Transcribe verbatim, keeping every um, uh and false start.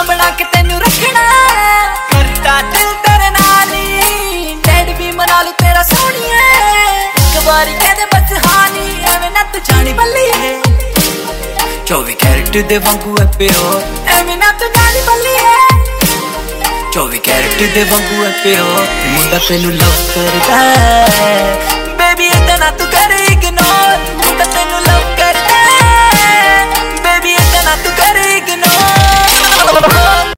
बना के तेनू रखना करता दिल तेरे नाल ही डेड भी मना लू तेरा सोनिए एक बारी कह दे बस हानी एवें ना तू जानी बल्ली है चौबी कैरेट दे वांगू है प्यो एवें ना तू जानी बल्ली है चौबी कैरेट दे वांगू है प्यो मुंडा तेनू लव करदा बेबी इतना तू करे